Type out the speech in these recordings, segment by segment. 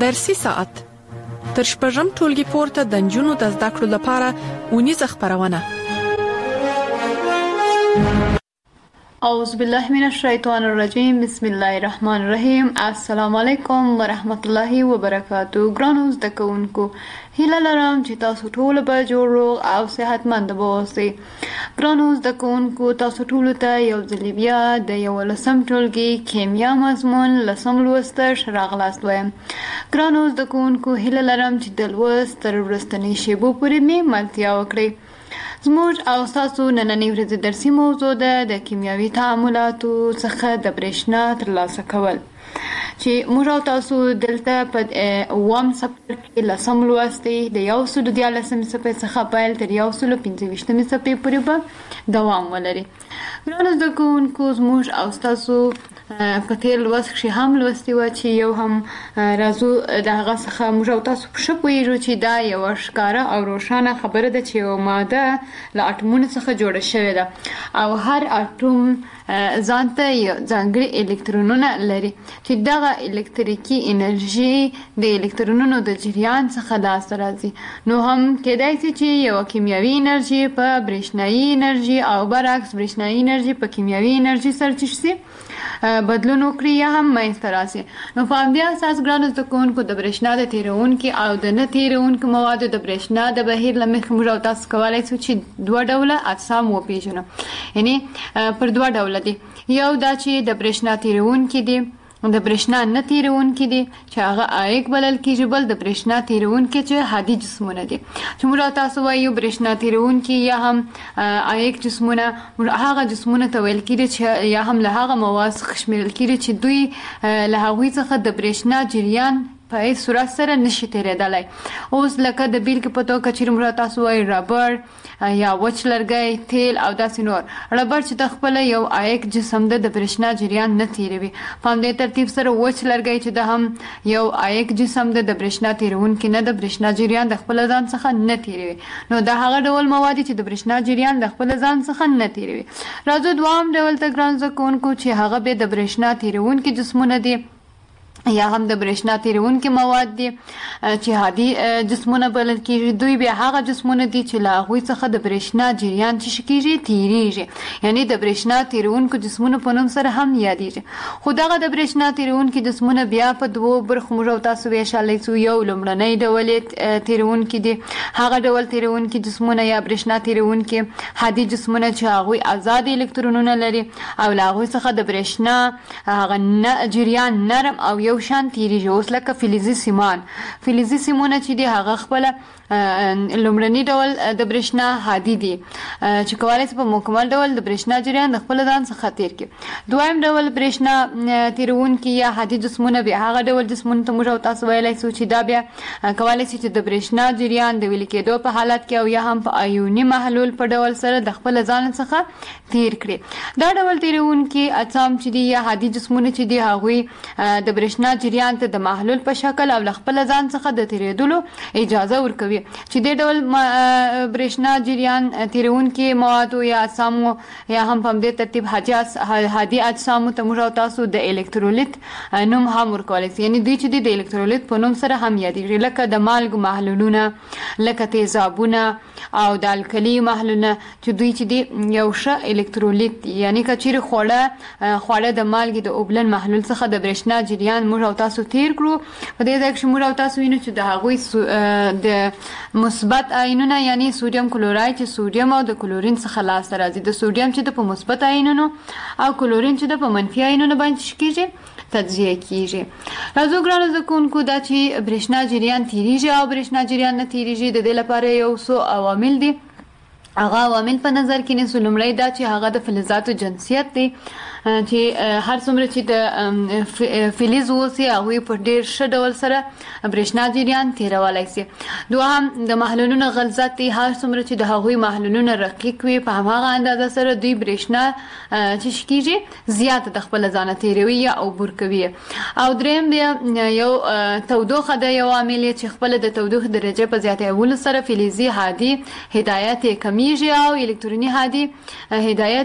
درسي ساعت تر شپږم ټولګي پورته د نجونو د زده کړو لپاره ونیزه خبرونه. اعوذ بالله من الشیطان الرجیم. بسم الله الرحمن الرحیم. السلام علیکم ورحمت الله وبرکاتو. ګرانو زده کوونکو، هیله لرم چې تاسو ټول به جوړ او صحتمند اوسئ. ګرانو زده کوونکو، تاسو ټول ته یو ځل بیا د 11 ټولګي کیمیا مضمون لسم لوست راغلاست وایم. ګرانو زده کوونکو، هیله لرم چې د لوست تر وروستنۍ شیبو پورې مې ملتیا وکړئ. زموږ او تاسو نننۍ ورځې درسي موضوع ده د کیمیاوي تعاملاتو څخه د برېښنا ترلاسه کول، چې موږ او تاسو دلته په اووم څپرکي کې لسم لوست دی. د 114 صفحې څخه پیل تر 125 صفحې پورې به دوام ولري. ګرانو زده کوونکو، زموږ او تاسو په تېر لوست کښې هم لوستي وه چې یو هم راځو د هغه څخه موږ او تاسو ښه پوهېږو چې دا یوه ښکاره او روښانه خبره ده چې یوه ماده له اټومونو څخه جوړه شوې ده او هر اټوم ځان ته یو ځانګړي الکترونونه لري چې دغه الکتریکي انرژي د الکترونونو د جریان څخه لاسته راځي. نو هم کېدای شي چې یوه کیمیاوي انرژي په برېښنایي انرژي او برعکس برېښنایي انرژي په کیمیاوي انرژي سره څه شي بدلون وکړي یا هم منځته راسي. نو په همدې اساس ګرانو زده کوونکو، د برېښنا د تېرونکي او د نه تېرونکو موادو د برېښنا د بهیر له مخې موږ او تاسو کولی شو چې 2 ډوله اجسام وپېژنو. یعنې پر 2 ډوله دي. یو دا چې د برېښنا تېرونکي دي، د برېښنا نه تېرونکي دي چې هغه عایق بلل کېږي. بل د برېښنا تېرونکي چې هادي جسمونه دي، چې موږ او تاسو وایو برېښنا تېرونکي یا هم عایق جسمونه هغه جسمونه ته ویل کېږي چې یا هم له هغه مواد څخه شمیرل کېږي چې دوی له هغوی څخه د برېښنا جریان په هیڅ صورت سره نشي تېرېدلی. اوس لکه د بیلګې په توګه چېرې موږ تاسو وایو ربړ یا وچ لرګی، تیل او داسې نور. ربړ چې د خپله یو عایق جسم ده، د برېښنا جریان نه تېروي. په همدې ترتیب سره وچ لرګی چې ده هم یو عایق جسم ده، د برېښنا تېرونکي نه، د برېښنا جریان د خپله ځان څخه نه تېروي. نو دا هغه ډول مواد چې د برېښنا جریان د خپله ځان څخه نه تېروي. راځو دوام ډول ته ګران زده کوونکو چې هغه بیا د برېښنا تېرونکي جسمونه دي یا هم د برېښنا تېرونکي مواد دي چې هادي جسمونه بلل کېږي. دوی بیا هغه جسمونه دي چې له هغوی څخه د برېښنا جریان څه کېږي تېرېږي، یعنې د برېښنا تېرونکو جسمونو په نوم سره هم یادېږي. خو دغه د برېښنا تېرونکي جسمونه بیا په 2 برخو موږ او تاسو ویشلی شو. یو لومړنی ډول یې تېرونکي دي، هغه ډول تېرونکي جسمونه یا برېښنا تېرونکي هادي جسمونه چې هغوی آزاد الکترونونه لري او له هغوی څخه د برېښنا هغه جریان نرم او یو شان تیریږي. اوس لکه فلزي سیمان، فلزي سیمونه چې دي هغه خپله لومړني ډول د برېښنا هادي دي چې کولی شي په مکمل ډول د برېښنا جریان د خپل ځان څخه تېر کړي. دویم ډول برېښنا تېرونکي یا هادي جسمونه بیا هغه ډول جسمونو ته موږ او تاسو ویلی شو چې دا بیا کولی شي چې د برېښنا جریان د ویلې کېدو په حالت کې او یا هم په ایوني محلول په ډول سره د خپل ځان څخه تېر کړي. دا ډول تېرونکي اجسام چې دي یا هادي جسمونه چې دي هغوی د برېښنا جریان ته د محلول په شکل او له خپل ځان څخه د تېرېدلو اجازه ورکوي، چې دې ډول برېښنا جریان تېرونکي موادو یا اجسامو یا هم په همدې ترتیب هادي اجسامو ته موږ او تاسو د الکترولیت نوم هم ورکولی شي. یعنې دوی چې دي د الکترولیت په نوم سره هم یادېږي، لکه د مالګو محلولونه، لکه تیزابونه او د الکلي محلولونه چې دوی چې دي یو ښه الکترولیت دي. یعنې که چېرې خواړه د مالګې د اوبلن محلول څخه د برېښنا جریان موږ او تاسو تېر کړو، په دې ځای کښې موږ او تاسو وینو چې د هغوی د مثبت آیونونه یعنې سوډیم کلوراید چې سوډیم او د کلورین څخه لاسته راځي، د سوډیم چې د په مثبت آیونونو او کلورین چې د په منفي آیونونو باندې څه کېږي تجزیه کېږي. راځو ګرانو زده کوونکو، دا چې برېښنا جریان تېرېږي او برېښنا جریان نه تېرېږي د دې لپاره یو څو عوامل دي. هغه عوامل په نظر کې نیسو. لومړی دا چې هغه د فلزاتو جنسیت دی، چې هر څومره چې د فلز اوسي هغوی په ډېر ښه ډول سره برېښنا جریان تېرولی شي. دوهم د محلولونو غلظت دی، هر څومره چې د هغوی محلولونه رقیق وي په هماغه اندازه سره دوی برېښنا چې کېږي زیاته د خپله ځانه تېروي یا عبور کوي. او دریم بیا یو تودوخه ده، یو عامل چې خپله د تودوخې درجې په زیاتولو سره فلزي هادي هدایت یې کمیږي او الکتروني هادي هدایت یې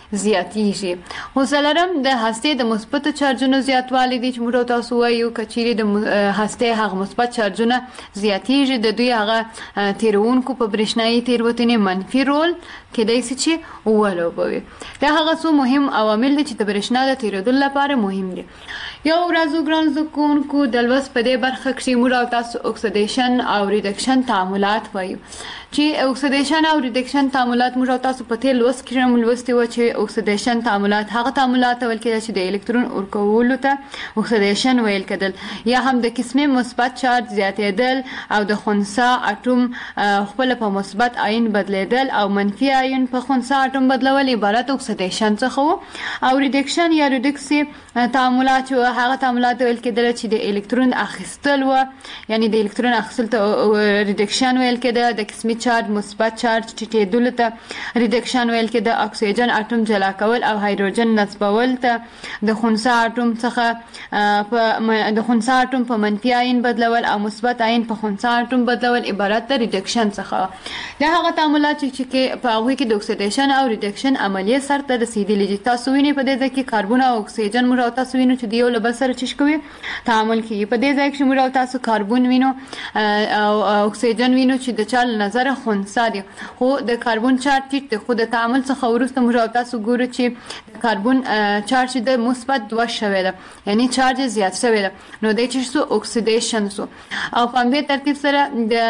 زیاتیږي. خو څلورم د هستې د مثبت چارجونو زیاتوالی دی چې موږ تاسو وایو کچېرې د هستې هغه مثبت چارجونه زیاتیږي د دوی هغه تیرونکو په برېښنایي تیروتنې منفي رول کېدای شي چې ولوبوي. دا هغه څو مهم عوامل دي چې د برېښنا د تیرېدلو لپاره مهم دي. یو ورځ ګران زده کوونکو د لوست په دې برخه کې موږ او تاسو اکسیډیشن او ریډکشن تعاملات وایو چې اکسیډیشن او ریډکشن تعاملات موږ او تاسو په تیر لوست کې هم لوستي و چې اکسیډیشن تعاملات هغه تعاملات ویل کېږي چې د الکترون ورکولو ته اکسیډیشن ویل کېدل یا هم د قسمي مثبت چارج زیاتېدل او د خنثی اټوم خپل په مثبت آیون بدلیدل او منفي آیون په خنثی اټوم بدلول عبارت اکسیډیشن څخه وو. او ریډکشن یا ریډکسي تعاملات هغه تعاملات ویل کېدل چې د الکترون اخیستل و یعنی د الکترون اخیستل ته ریډکشن ویل کېده. د قسمي چارج مثبت چارج ټیټېدلو ته ریډکشن ویل کېده. اکسیجن اټوم جلا کول او هایدروجن نصبول ته د خنثی اټوم څخه د خنثی اټوم په منفي آیون بدلول او مثبت آیون په خنثی اټوم بدلول عبارت د ریډکشن څخه. دا هغه تعاملات چې په هغوی کې د اکسیډیشن او ریډکشن عملیه سرته رسېدلي دي. تاسو وینئ په دې ځای کې کاربن او اکسیجن موږ او تاسو وینو چې د یو له بل سره څه کوي تعامل کوي. په دې ځای کې موږ او تاسو کاربن وینو او اکسیجن وینو چې د چا له نظره خنثی دي خو د کاربن چارج ټیټ دی. خو د تعامل څخه وروسته موږ او تاسو ګورو چې د کاربن چارج د مثبت 2 شوی ده یعنی چارج زیات شوی ده نو د چې سو اکسیډیشن سو او په دې ترتیب سره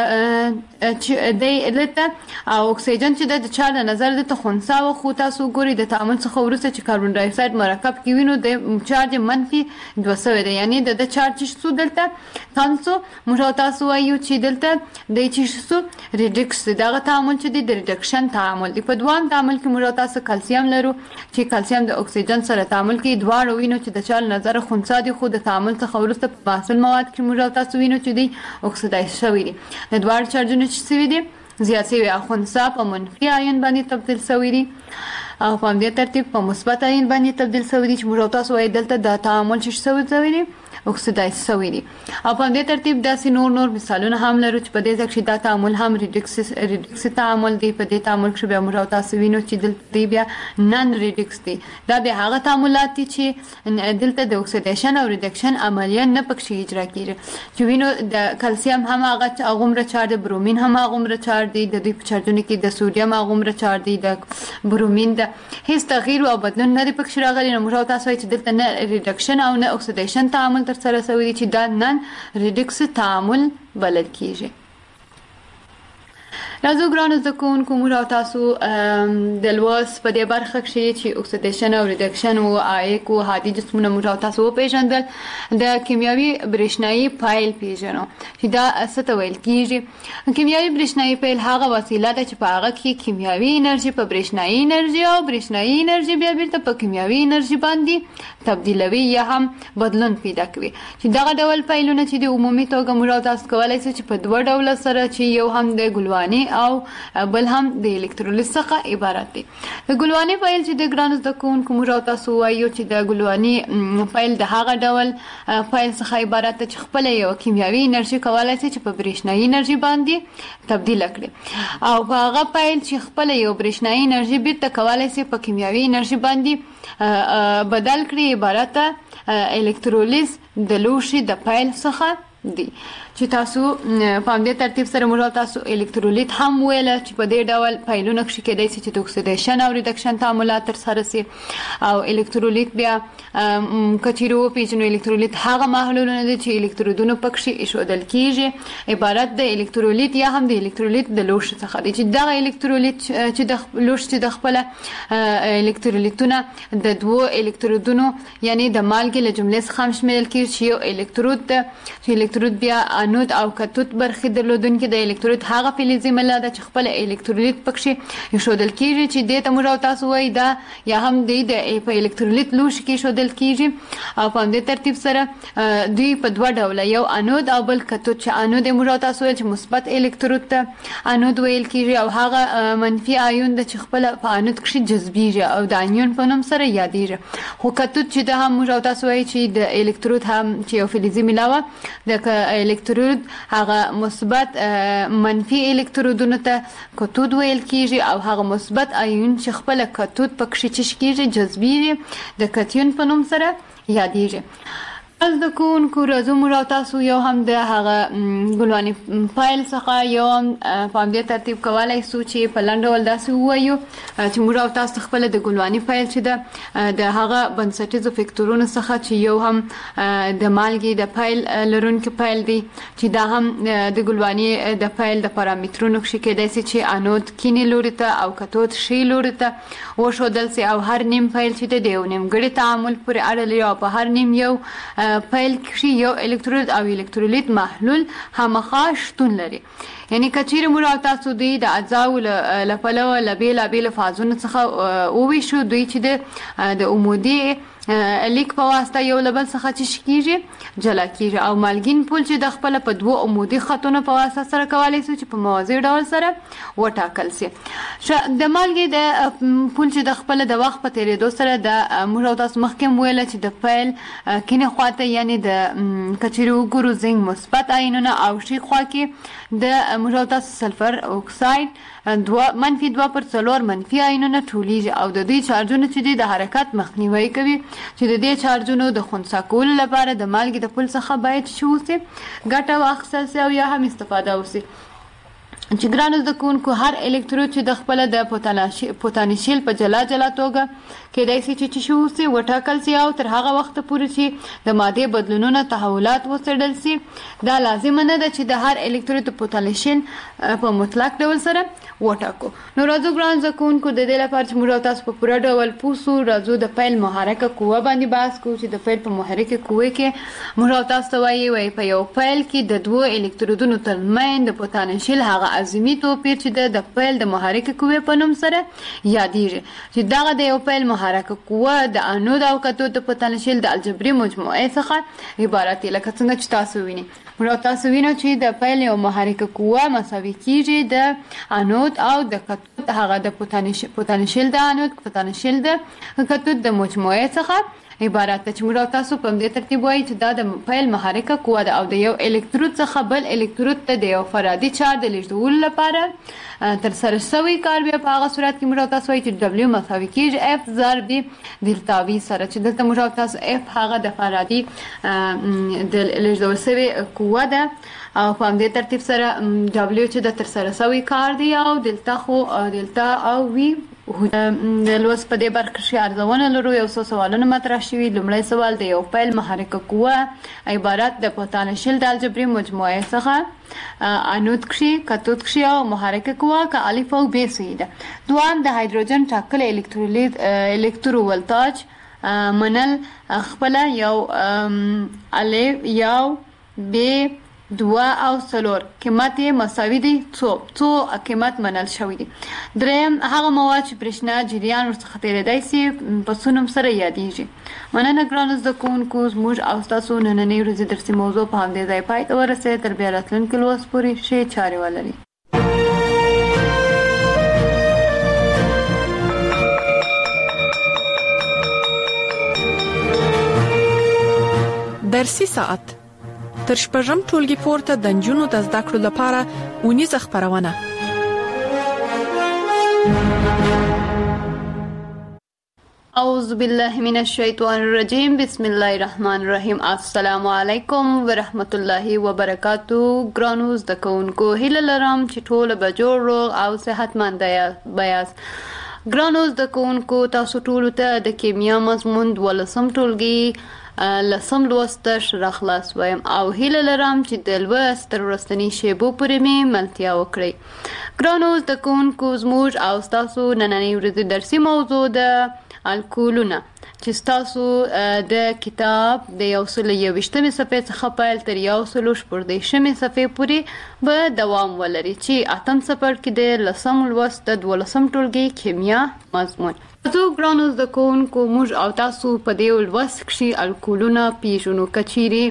د لته او اکسیجن چې د چا له نظر د خنثی و خو تاسو ګوري د تعامل څخه وروسته چې کاربن ډای اکساید مرکب کې وینو د چارج منفي 2 شوی ده یعنی د چارج سو دلته تاسو موږ تاسو وایو چې دلته د چې سو ریډکس دغه تعامل چې د ریډکشن تعامل دی. په دوام تعامل کې موږ تاسو کلسیم لرو چې کلسیم د اکسیجن سره تعامل کوي. دواړه وینو چې د چا له نظر خنثی دي خو د تعامل څخه وروسته په محصول مواد کې موږ تاسو وینو چې دی اکسیدایز شوی دي. د دواړو چارجونو چې شوي دي زیات شوي او خنثی په منفي آیون باندې تبدیل شوی دي او په دې ترتیب په مثبت آیون باندې تبدیل شوی دي چې موږ تاسو وایي دلته د تعامل چې شوی دی اکسیدایز شوی دی. او په دې ترتیب داسې نور مثالونه هم لرو چې په دې ځکه چې دا تعامل هم ریډکس تعامل دی. په دې تعامل کې بیا موږ تاسو وینو چې دلته بیا نن ریډکس دی. دا به هغه تعاملات دي چې دلته د اکسیډیشن او ریډکشن عملیه نه پکې اجرا کیږي. چې وینو د کلسیم هم هغه غومره چارج دی، برومین هم هغه غومره چارج دی، د دې په چارجونو کې د سوډیم هغه غومره چارج دی، د برومین د هیڅ تغییر او بدلون نه دی پکې راغلی. نو موږ تاسو وایي چې دلته نه ریډکشن او نه اکسیډیشن تعامل سره سوي دي چې دا نن ریډکس تعامل بلل کیږي. راځو ګرانو زده کوونکو موږ او تاسو د لوست په دې برخه کې چې اکسیډیشن او ریډکشن او عایق او هادي جسمونه موږ او تاسو وپېژندل. د کیمیاوي برېښنایي فایل پیژنو چې دا څه ته ویل کیږي. کیمیاوي برېښنایي فایل هغه وسیله ده چې په هغه کې کیمیاوي انرژي په برېښنایي انرژي او برېښنایي انرژي بیا بیرته په کیمیاوي انرژي باندې تبدیلوي یا هم بدلون پیدا کوي. چې دغه ډول فایلونه چې د عمومي توګه موږ او تاسو کولای شو چې په 2 ډول سره چې یو هم د ګلواني او بل هم د الکترولیت څخه عبارت دي. د ګلواني فایل چې د ګرانو زده کوونکو موږ او تاسو وایو چې د ګلواني فایل د هغه ډول فایل څخه عبارت دی چې خپل یو کیمیاوي انرژي کولای شي چې په برېښنایي انرژي باندې تبدیل کړي او په هغه فایل چې خپل یو برېښنایي انرژي بیرته کولای شي په کیمیاوي انرژي باندې بدل کړي عبارت الکترولیز د لوښي د فایل څخه دی. چې تاسو په دې ترتیب سره موږ تاسو الکترولیت هم ویل چې په دې ډول فایلونو کې کېدای شي چې د اکسیډیشن او ریډکشن تعاملات ترسره شي او الکترولیت بیا کچیرو پیژنو الکترولیت هغه محلولونه دي چې الکترودونه پکې ایښودل کیږي عبارت د الکترولیت یا هم د الکترولیت د لوښي څخه دي. چې دغه الکترولیت چې د لوښي د خپل الکترولیتونه د 2 الکترودونو یعنی د مالګې له جملې څخه شامل کیږي چې یو الکترود چې الکترود بیا انود او کتود برخې درلودونکي د الکترولیت هغه فلزي ماده ده چې خپل الکترولیت پکې ایښودل کیږي چې د موږ او تاسو وایي دا یا هم د په الکترولیت لوښي کې ایښودل کیږي او په دې ترتیب سره دوی په 2 ډوله یو انود او بل کتود. چې انود موږ او تاسو وایي چې مثبت الکترود ته انود ویل کیږي او هغه منفي آیون د چې خپل په انود کې جذبیږي او د انیون په نوم سره یادېږي. خو کتود چې د هم موږ او تاسو وایي چې د الکترود هم چې یو فلزي ملاوه د الکترود هغه مثبت منفي الکترودونو ته کتود ویل کیږي او هغه مثبت آیون چې خپل کتود پکې چش کیږي جذبیږي د کتیون په نوم سره یادیږي. از د کوونکو راځو موږ تاسو یو هم د هغه ګلواني فایل څخه یو هم په همدې ترتیب کولی سو چې په لنډ ډول داسې ووایو چې موږ تاسو خپل د ګلواني فایل چې ده د هغه بنسټیزو فکتورونو څخه چې یو هم د مالګې د فایل لرونکي فایل دی چې دا هم د ګلواني د فایل د پارامترونو کې کېدای شي چې انود کینې لوري ته او کتود شی لوري ته وښودل شي او هر نیم فایل چې د یو نیمګړي تعامل پورې اړه لري او په هر نیم یو فایل کې یو الکترود او الکترولیت محلول همخا شتون لري. یعنی کچیر موږ تاسو دوی د اجزاو له پلوه له بیلابیلو فازونو څخه وویشو دوی چې د عمودي لیک په واسطه یو له بل څخه چې کیږي جلا کیږي او مالګین پول چې د خپل په دوه عمودي خطونو په واسطه سره کولی شي چې په موازي ډول سره وټاکل شي. د مالګې د پول چې د خپل د وخت په تیریدو سره د موږ تاسو مخکې ویل چې د فایل کینه خواته یعنی د کچیر وګورو زنګ مثبت آیونونه او شی خوا کې د موږ تاسو سلفر اکساید منفي 2/4 منفي آیونونه ټولیږي او د دې چارجونو چې د حرکت مخنیوي کوي چې د دې چارجونو د خنثی کولو لپاره د مالګې د پول څخه باید شو سي ګټه واخیستل سي او یا هم استفاده وسي. چې ګرانو زده کوونکو هر الکترود چې د خپل د پوتانشیل په جلا جلا توګه کېدای شي چې شو سي وټاکل سي او تر هغه وخت پورې چې د ماده بدلونونو تحولات وڅېړل سي. دا لازم نه ده چې د هر الکترود د پوتانشیل په مطلق ډول سره وټاکو. نو راځو ګرانو زده کوونکو د دې لپاره چې موږ تاسو په پوره ډول پوسو راځو د فایل محرکه قوه باندې بحث کوو چې د فایل په محرکه قوه کې موږ تاسو وایي په یو فایل کې د دوه الکترودونو ترمنځ د پوتانشیل هغه عظیمي توپیر چې د فایل د محرکه قوه په نوم سره یادیږي چې دغه د یو فایل محرکه قوه د انود او کتود د پوتانشیل د الجبري مجموعه څخه عبارت دی. لکه څنګه چې تاسو وینئ موږ تاسو وینئ چې د فایل یو محرکه قوه مساوي کیږي د انود او د کتود هغه د پوتانشیل د انود پوتانشیل د کتود د مجموعه څخه عبارت ده. چې موږ تاسو په دې ترتیب وایي چې دا د فایل محرکه قوه ده او د یو الکترود څخه بل الکترود ته د یو فرادي چارج د لیږدولو لپاره تر سره شوی کار بیا په هغه صورت کې موږ تاسو وایي چې دبلیو مساوي کیږي اف ضرب د دلتا وي سره چې دلته موږ تاسو اف هغه د فرادي د لیږدول شوی قوه ده او په دې ترتیب سره دبلیو چې د تر سره شوی کار دی او دلتا خو دلتا او وی د لوس په دې برخه کې ارزونه لرو. یو څو سوالونه مطرح شوي. لومړی سوال د یو فایل محرکه قوه عبارت د پوتانشیل د الجبري مجموعه څخه انود کښي کتود کښي او محرکه قوه که الف او ب سي ده. دوام د هایدروجن ټاکل الکترولیت الکترو ولتاج منل خپل یو الف یو ب 2 او 3 قیمت مساوي دي څو قیمت منل شوی دي. دریم هغه مواد چې برېښنا جریان ورڅخه تېرېدای شي په څو نوم سره یادیږي. مننه ګرانو زده کوونکو زموږ او ستاسو نننۍ ورځې درسي موضوع په همدې ځای پای ته ورسېده. تر بیا راتلونکي لوست پورې ښې چارې ولرئ. درسي ساعت تر شپږم ټولګي پورته د نجونو د زده کړو لپاره ونیزه خبرونه. اعوذ بالله من الشیطان الرجیم بسم الله الرحمن الرحیم. السلام علیکم ورحمت الله وبرکاتو. ګرانو زده کوونکو هیله لرم چې ټول به جوړ روغ او صحتمند یاست. ګرانو زده کوونکو تاسو ټول ته د کیمیا مضمون 12م ټولګي لسم لوست راخلاص وایم او هیله لرم چې د لوست تر وروستنۍ شیبو پورې مې ملتیا وکړئ. ګرانو زده کوونکو زموږ او ستاسو نننۍ ورځې درسي موضوع ده الکولونه چې ستاسو د کتاب د 121 صفحې څخه پیل تر 114 صفحې پورې به دوام ولري چې اتم څپرکي کې د لسم لوست د 12م ټولګي کیمیا مضمون. زه ګرانو زده کوونکو موږ او تاسو په دې لوست کې الکولونه پیژنو. کچيري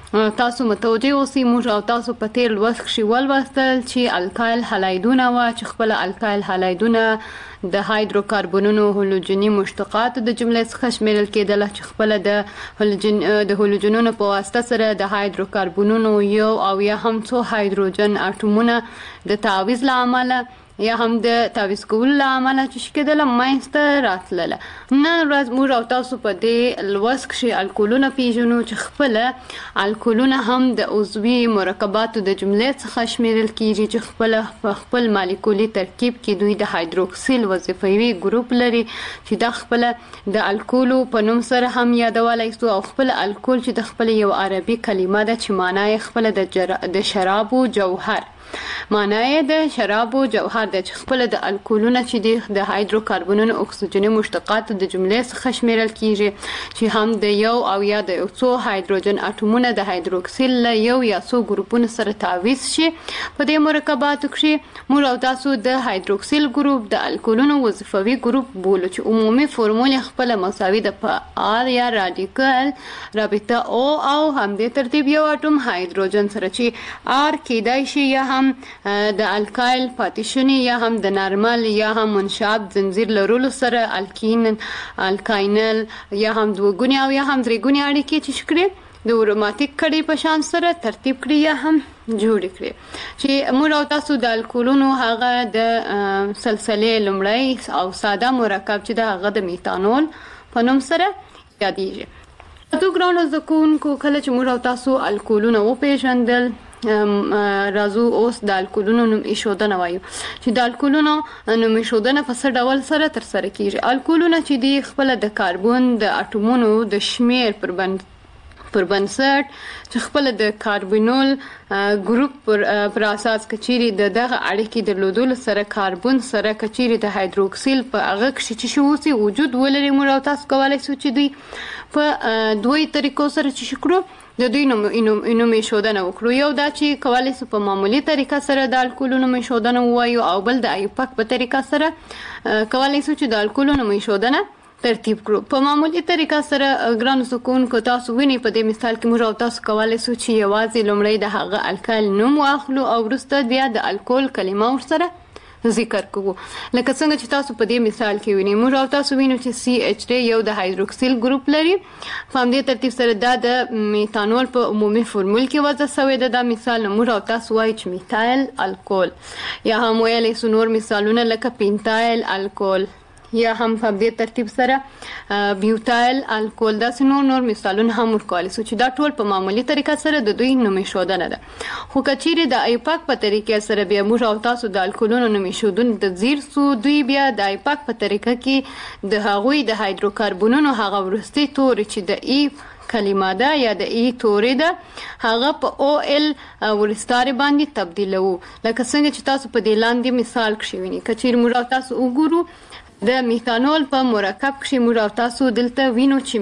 تاسو متوجه اوسئ. موږ او تاسو په تیر لوست کښې ولوستل چې الکایل هالایدونه وه چې خپله الکایل هالایدونه د هایدروکاربنونو هالوجني مشتقاتو د جملې څخه شمیرل کېدله چې خپله د هالوجنونو په واسطه سره د هایدروکاربنونو یو او یا هم څو هایدروجن اټومونه د تعویض له امله یا هم د تعویض کولو له امله چې کېدله منځته راتلله. نن ورځ موږ او تاسو په دې لوست کښې الکولونه پیژنو چې خپله الکولونه هم د عضوي مرکباتو د جملې څخه شمیرل کېږي چې خپله په خپل مالیکولي ترکیب کې دوی د هایدروکسیل وظیفوي ګروپ لري چې دا خپله د الکولو په نوم سره هم یادولی سو او خپل الکول چې د خپل یو عربي کلمه ده چې معنا یې خپله د شرابو جوهر معنا یې د شرابو جوهر ده چې خپله د الکولونه چې دي د هایدروکاربنونو اکسیجني مشتقاتو د جملې څخه شمیرل کېږي چې هم د یو او یا د یو څو هایدروجن اټومونه د هایدروکسیل له یو یا څو ګروپونو سره تعویض شي. په دې مرکباتو کښې موږ او تاسو د هایدروکسیل ګروپ د الکولونو وظیفوي ګروپ بولو چې عمومي فورمول یې خپله مساوي ده په آر یا راډیکل رابطه او همدې ترتیب یو اټوم هایدروجن سره چې آر کېدای شي یا هم د الکایل پاتیشنی یا هم د نارمل یا هم منشعب زنجیر لرلو سره الکاینل یا هم دوګونی او یا هم درېګونی اړیکې چې کړي د اروماتیک کړي په شان سره ترتیب کړي یا هم جوړ کړي چې موږ او تاسو د الکولونو هغه د سلسلې لومړی او ساده مرکب چې د هغه د میتانول په نوم سره یادیږي. تو ګرانو زده کوونکو کله چې موږ او تاسو الکولونه وپېژندل راځو اوس د الکولونو نوم ایښودنه وایو چې د الکولونو نوم ایښودنه په څه ډول سره ترسره کېږي. الکولونه چې دي خپله د کاربن د اټومونو د شمیر پر بنسټ چې خپله د کاربنول ګروپ پر اساس کچيري دغه اړیکې درلودلو سره کاربن سره کچيري د هایدروکسیل په هغه کښې چې شوسي وجود ولري موږ او تاسو کولی شو چې دوی په دوی طریقو سره چې کړو د دوی نوم ایښودنه وکړو. یو دا چې کولی شو په معمولي طریقه سره د الکولونو نوم ایښودنه ووایو او بل د ایوپک په طریقه سره کولی شو چې د الکولونو نوم ایښودنه ترتیب کړو. په معمولي طریقه سره ګرانو زده کوونکو تاسو وینئ په دې مثال کې موږ او تاسو کولی شو چې یوازې لومړی د هغه الکایل نوم واخلو او وروسته بیا د الکول کلمه ورسره ذکر کوو. لکه څنګه چې تاسو په دې مثال کې وینئ موږ او تاسو وینو چې CH3 یو د هایدروکسیل ګروپ لري. په همدې ترتیب سره دا د میتانول په عمومي فورمول کې وضع شوی ده. دا مثال موږ او تاسو وایو چې میتایل الکول یا هم ویلی سو نور مثالونه لکه پینتایل الکول یا هم په دې ترتیب سره بیوتایل الکول داسې نور مثالونه هم ورکولی سو چې دا ټول په معمولي طریقه سره د دوی نوم ایښودنه ده. خو که چیرې د ایپاک په طریقې سره بیا موږ او تاسو د الکولونو نوم ایښودنې ته ځیر سو دوی بیا د ایپاک په طریقه کې د هغوی د هایدروکاربنونو هغه وروستي توري چې د ای کلمه ده یا د ای تورې ده هغه په او ال ورستارې باندې تبدیلوو. لکه څنګه چې تاسو په دې لاندې مثال کښې وینئ. که چیرې موږ او تاسو وګورو د میتانول په مرکب کښې موږ او تاسو دلته وینو چې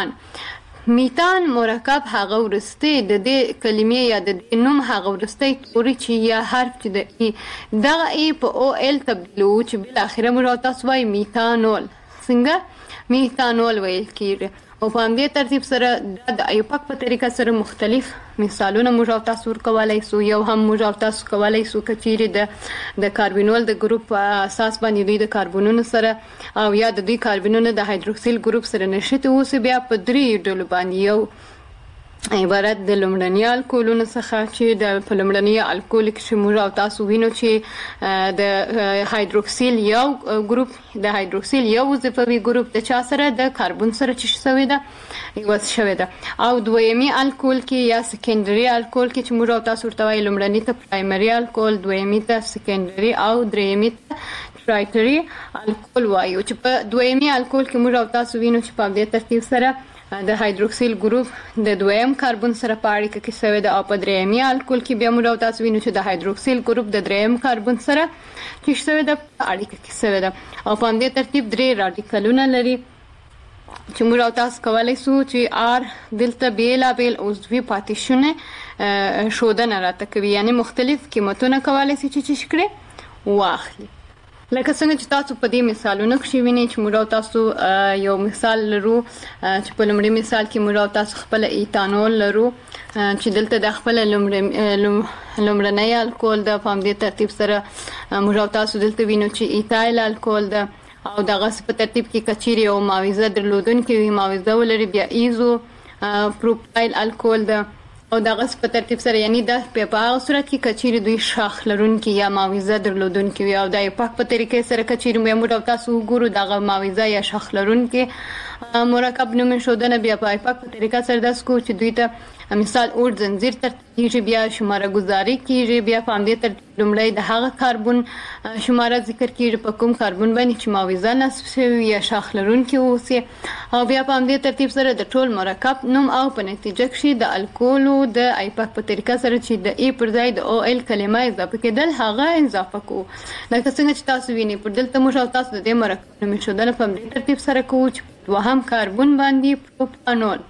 میتان مرکب هغه وروستی د دې کلمې یا د دې نوم هغه وروستی توري چې یا حرف چې د ای دغه ای په او ال تبدیلوو چې بالاخره موږ او تاسو وایو میتانول. څنګه میتانول ویل کېږي. او په همدې ترتیب سره د ایوپک په طریقه سره مختلف مثالونه موږ او تاسو ورکولی سو. یو هم موږ او تاسو کولی سو که چیرې د کاربنول د ګروپ په اساس باندې دوی د کاربنونو سره او یا د دوی کاربنونه د هایدروکسیل ګروپ سره نښتي اوسي بیا په درې ډلو باندې یو عبارت د لومړني الکولونو څخه چې په لومړني الکول کې موږ او تاسو وینو چې د هایدروکسیل یو ګروپ د هایدروکسیل یو وظیفوي ګروپ د چا سره د کاربن سره چې شوی ده یوځ شوی ده. او دویمي الکول کې یا سیکنډري الکول کې چې موږ او تاسو ورته وایو لومړني ته پرایمري الکول دویمي ته سیکنډري او درېیمي ته ټرایټري الکول وایو. چې په دویمي الکول کې موږ او تاسو وینو چې په دې ترتیب سره د هایدروکسیل ګروپ د دویم کاربن سره په اړیکه کې شوی ده او په درېیمي الکول کې بیا موږ او تاسو وینو چې د هایدروکسیل ګروپ د درېیم کاربن سره چې شوی ده په اړیکه کې شوی ده او په همدې ترتیب درې راډیکلونه لري چې موږ او تاسو کولی شو چې آر دلته بېلابېل عضوي پاتې ښودنه راته کوي یعنې مختلف قیمتونه کولی شي چې کړي واخلي. لکه څنګه چې تاسو په دې مثالونو کښې وینئ چې موږ او تاسو یو مثال لرو چې په لومړي مثال کې موږ او تاسو خپله ایتانول لرو چې دلته د خپل لومړنی الکول د په همدې ترتیب سره موږ او تاسو دلته وینو چې ایتایل الکول ده او دغه په ترتیب کې کچيري او معاوضه درلودونکې وي معاوضه ولري بیا ایزو پروپایل الکول ده او دغه په ترتیب سره یعنی د په هغه صورت کې کچيري دوی شاخ لرونکي یا معاوضه درلودونکي وي او د ایپاک په طریقې سره کچيري موږ او تاسو وګورو دغه معاوضه یا شاخ لرونکي مرکب نوم شودنه بیا په ایپاک په طریقه سره داس کو چې دوی ته مثال اور زنجیر ترتیب بیا شماره گزاري کیږي بیا په همدې ترتیب لومړی د هغه کاربن شماره ذکر کیږي په کوم کاربن باندې چې معاوضه نصب شوی یا شاخ لرونکي اوسي او بیا په همدې ترتیب سره د ټول مرکب نوم او په نتیجه کې د الکولو د ایپاک په طریقه سره چې د ای پر ځای د او ال کلمه اضافه کېدل هغه اضافه کو لکه څنګه چې تاسو وینئ پر دلته موږ او تاسو د دې مرکب نوم شودنه په همدې ترتیب سره کوو چې دوهم کاربن باندې پروپانول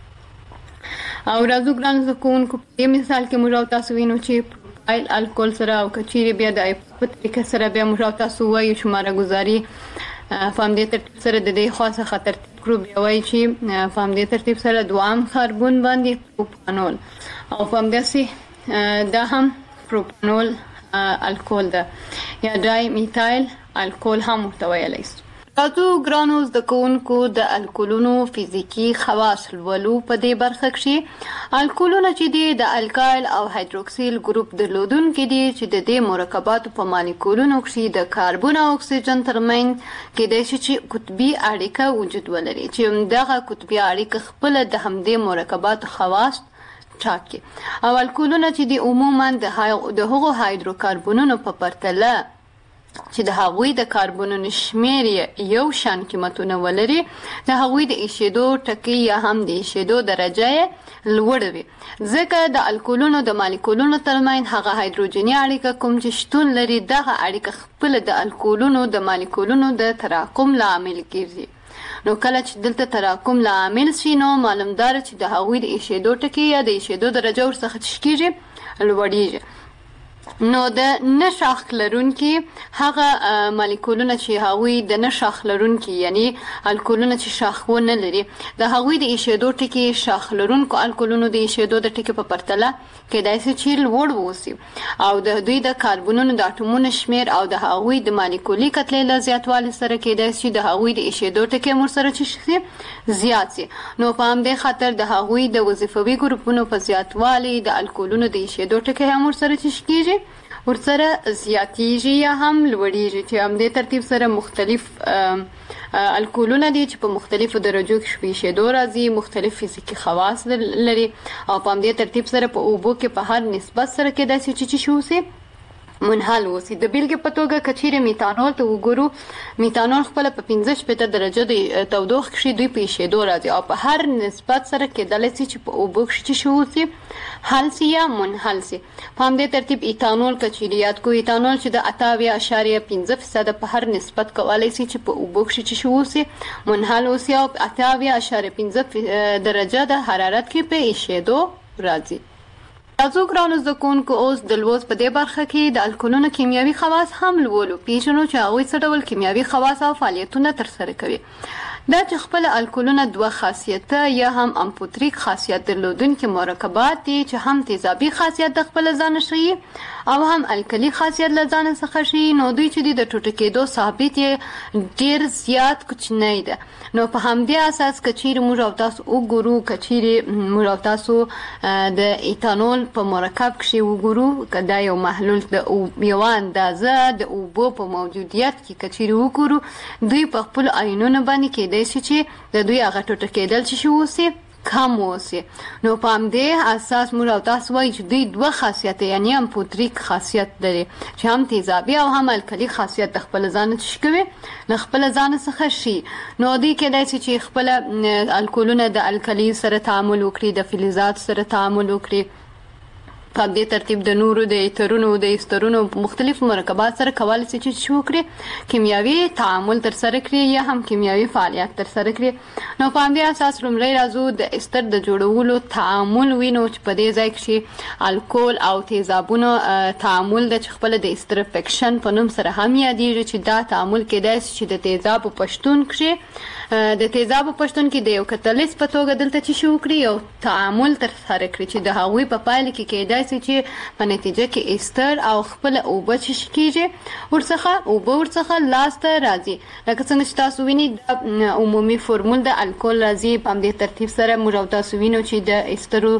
او راځو ګرانو زده کوونکو په دې مثال کې موږ او تاسو وینو چې پروپایل الکول سره او کچيري بیا د په طریقه سره بیا موږ او تاسو وایو شماره گزاري په همدې ترتیب سره د دې خاصه ترتیب کړو بیا وایي چې په همدې ترتیب سره دوام کاربن باندې پروپانول او په همداسې دا هم پروپانول الکول ده یا ډای میتایل الکول هم ورته ویلی شو. تاسو ګرانو زده کوونکو د الکولونو فزیکی خواص لولو په دې برخه کې الکولونه چې دي د الکایل او هایدروکسیل ګروپ درلودونکي دي چې د دې مرکباتو په مالیکولونو کې د کاربن او اکسیجن ترمنځ کېدای شي چې قطبي اړیکه وجود ولري چې دغه قطبي اړیکه خپل د همدې مرکباتو خواص ټاکي او الکولونه چې دي عموما د هغو هایدروکاربنونو په پرتله چې د هغوی د کاربنونو شمیر یو شان قیمتونه ولري د هغوی د ایشېدو ټکي یا هم د ایشېدو درجه لوړ وي ځکه د الکولونو د مالیکولونو ترمنځ هغه هایدروجني اړیکه کوم چې شتون لري دغه اړیکه خپل د الکولونو د مالیکولونو د تراکم لامل کیږي نو کله چې دلته تراکم لامل شي نو معلومدار چې د هغوی د ایشېدو ټکي یا د ایشېدو درجه ورڅخه کیږي لوړیږي نو د نشاخ لرونکي هغه مالیکولونه چې هغوی د نشاخ لرونکي یعنی الکولونه چې شاخونه لري د هغوی د ایشېدو ټکي شاخ لرونکو الکولونو د ایشېدو د ټکي په پرتله کېدای شي چې لوړ واوسي او د دوی د کاربنونو د اټومونو شمیر او د هغوی د مالیکولي کتلې له زیاتوالي سره کېدای شي د هغوی د ایشېدو ټکي ورسره چې زیات شي نو په همدې خاطر د هغوی د وظیفوي ګروپونو په زیاتوالي د الکولونو د ایشېدو ټکي هم ورسره کېږي ورسره زیاتیږي یا هم لوړیږي چې همدې ترتیب سره مختلف الکولونه دي چې په مختلفو درجو کې شپېشېدو راځي مختلف فزیکي خواص لري او په همدې ترتیب سره په اوبو کې په هر نسبت سره کېدای شي چې شي اوسي منحل اوسي د بیلګې په توګه کچېرې میتانول ته وګورو میتانول خپل په 15 درجه د تودوخې کې دوی په ایشېدو راځي او په هر نسبت سره کېدای شي چې په اوبو کې شي اوسي حل سي یا منحل سي په همدې ترتیب ایتانول کچېرې یاد کو ایتانول چې د 88.5% په هر نسبت کولای شي چې په اوبو کې شي اوسي منحل اوسي او 88.5 درجه د حرارت کې په ایشېدو راځي. تاسو ګرانو زده کوونکو اوس د لوست په دې برخه کې د الکولونو کیمیاوي خواص هم لولو پیژنو چې هغوی څه ډول کیمیاوي خواص او فعالیتونه ترسره کوي دا چې خپل الکولونه دوه خاصیته یا هم امپوتریک خاصیت درلودونکي مرکبات دي چې هم تیزابي خاصیت د خپل ځان شي او هم الکلی خاصیت له ځان څخه شي نو دوی چې د ټوټه کېدو ثابت ډیر زیات کوچنی ده نو په همدې اساس کچېرې موږ او تاسو وګورو کچېرې موږ او تاسو د ایتانول په مرکب کې وګورو کدا یو محلول د یو اندازه د اوبو په موجودیت کې کچېرې وګورو دوی په خپل آیونونو باندې کېدای شي چې د دوی هغه ټوټه کېدل چې اوسي کم اوسي نو په همدې اساس موږ او تاسو وایو چې دوی دوه خاصیت یعنی امپوتریک خاصیت لري چې هم تیزابي او هم الکلی خاصیت د خپل ځان کوي له خپل ځان څخه شي نو دوی کېدای شي چې خپل الکولونه د الکلی سره تعامل وکړي د فلزات سره تعامل وکړي په دې ترتیب د نورو د ایترونو د استرونو مختلف مرکبات سره کولای شي چې شو کړي کیمیاوي تعامل تر سره کړي یا هم کیمیاوي فعالیت تر سره کړي. نو په دې اساس لومړی راځو د استر د جوړولو تعامل وینو چې په دې ځای کې الکول او تیزابونو تعامل د خپل د استر فکشن په نوم سره هم یادېږي چې دا تعامل کېدای شي چې د تیزاب پښتون کې د تیزاب پښتون کې د یو کتلیس په توګه دلته چې شو کړي یو تعامل تر سره کړي چې د هغوی په پایله کې کېدای شي چې په نتیجه کې استر او خپل اوبه چې کېږي ورڅخه لاسته راځي. لکه څنګه چې تاسو وینئ د عمومي فورمول د الکول راځي په همدې ترتیب سره موږ او تاسو وینو چې د استرو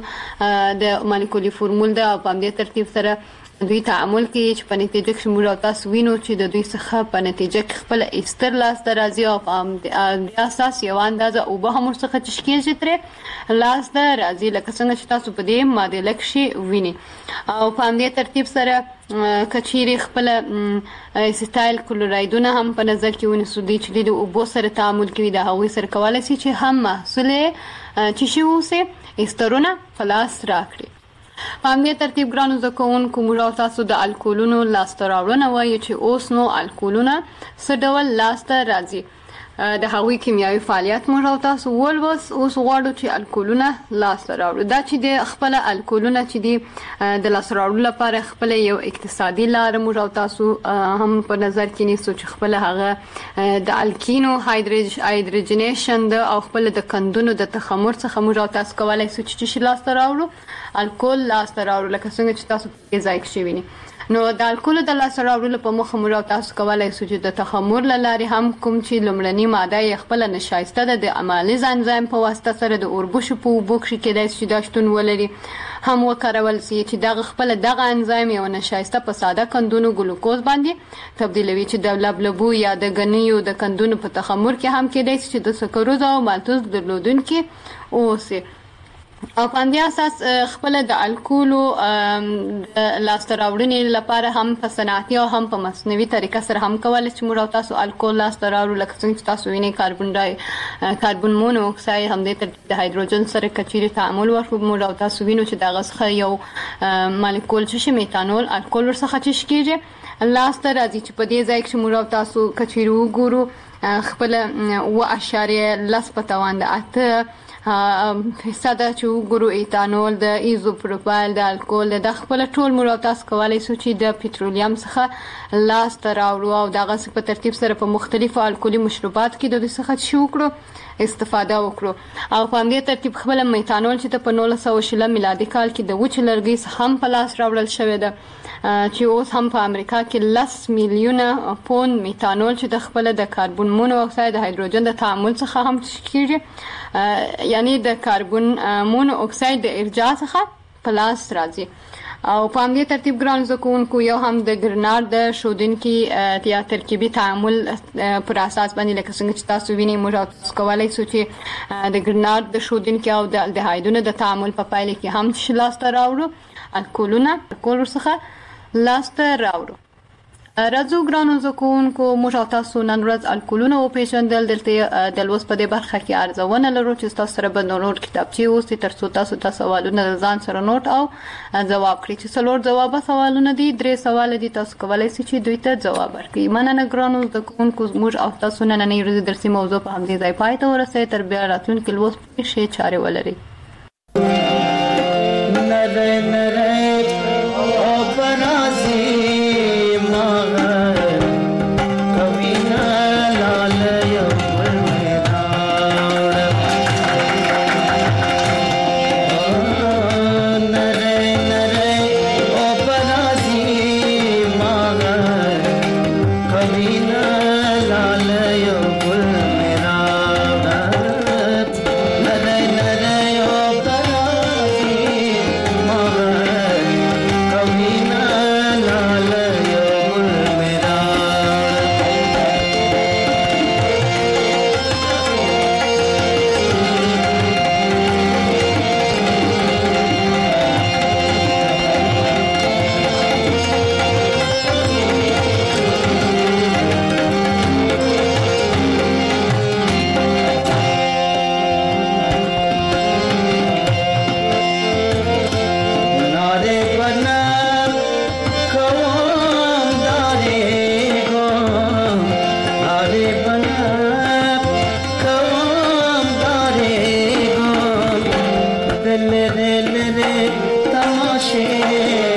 د مالیکولي فورمول ده او په همدې ترتیب سره دوی تعامل کوي چې په نتیجه کې موږ او تاسو وینو چې د دوی څخه په نتیجه کې خپل استر لاسته راځي او په همدې اساس یو اندازه اوبه هم ورڅخه چې کېږي ترې لاسته راځي لکه څنګه چې تاسو په دې معادله کې وینئ. او په همدې ترتیب سره کچيري خپل اسیتایل کلورایدونه هم په نظر کې ونیسو دي چې د اوبو سره تعامل کوي د هغوی سره کولای شي چې هم محصول چې شي اوسه استرونه خلاص راکړي. په همدې ترتیب ګرانو زده کوونکو موږ او تاسو د الکولونو لاسته راوړنه وایو چې اوس نو الکولونه څه ډول لاسته راځي د هغوی کیمیاوي فعالیت موږ او تاسو اوس غواړو چې الکولونه لاسته راوړو. دا چې د خپل الکولونه چې دي د لاسته راوړلو لپاره خپل یو اقتصادي لاره موږ او تاسو هم په نظر کې نیسو چې خپل هغه د الکینو هایدروجنیشن او خپل د کندونو د تخمر څخه موږ او تاسو کولای شو چې لاسته راوړو الکول لاسته راوړو لکه څنګه چې تاسو په ځای کې شوینئ. نو د الکول د لاسته راوړلو په موخه موږ تاسو کولای شو چې د تخمر لارې هم کوم چې لومړنی ماده خپل نشایسته ده د امالیز انزایم په واسطه سره د اوربشو په اوبو کې کېدای شي دا شتون ولري هم وکارول شي چې دغه خپل دغه انزایم یو نشایسته په ساده کندونو ګلوکوز باندې تبدیلوي چې د لبلبو یا د غنیو د کندونو په تخمر کې هم کېدای شي چې د سکروز او مالټوز درلودونکي اوسي. او په همدې اساس خپل د الکولو لاسته راوړنې لپاره هم په صنعتي او هم په مصنوعي طریقه سره هم کولای شي موږ تاسو الکول لاسته راوړو لکه څنګه چې تاسو وینئ کاربن مونو اکساید هم د هایدروجن سره کچيري تعامل وکړي موږ تاسو وینو چې دغه څخه یو مالیکول چې میتانول الکول ورڅخه چې کېږي لاسته راځي چې په دې ځای کې موږ تاسو کچيري وګورو خپل 0.10 په توان د 8 فیصده چې وګورو ایتانول د ایزوپروپایل د الکول د خپل ټول موږ تاسو کولای شو چې د پټرولیم څخه لاسته راوړو او دغه په ترتیب سره په مختلفو الکولي مشروبات کې د دوی څخه شو کړو استفاده وکړو. او په همدې ترتیب خپل میتانول چې په 1900 میلادي کال کې د وچ لرګي څخه هم په لاس راوړل شوی ده چې اوس هم په امریکا کې 10 میلیونه پوند میتانول چې د خپل د کاربن مونو اکساید د هایدروجن د تعامل څخه هم کېږي یعنی د کاربن مونو اکساید د ارجاع څخه په لاس راځي. او په همدې ترتیب ګران زده کوونکو یو هم د ګرناډ د ښودونکي یا ترکیبي تعامل پر اساس باندې لکه څنګه چې تاسو وینئ موږ کولای شو چې د ګرناډ د ښودونکي او د الډهایدونو د تعامل په پایله کې هم لاسته راوړو الکولونه الکول ورڅخه لاسته راوړو. راځو ګرانو زده کوونکو موږ تاسو نن ورځ الکولونه وپېژندل. دلته د لوست په دې برخه کې ارزونه لرو چې تاسو سره به نور کتابچې اوسي ترڅو تاسو سوالونه ځان سره نوٹ او ځواب کړئ چې څلور ځواب سوالونه دي 3 سوال دي تاسو کولای شئ چې دوی ته ځواب ورکړئ. مننه ګرانو زده کوونکو موږ او تاسو نننۍ ورځې درسي موضوع په همدې ځای پای ته ورسوي. تر بیا راتلونکي لوست کې ښې چارې ولرئ. Nare nare o parasi magar तमाशे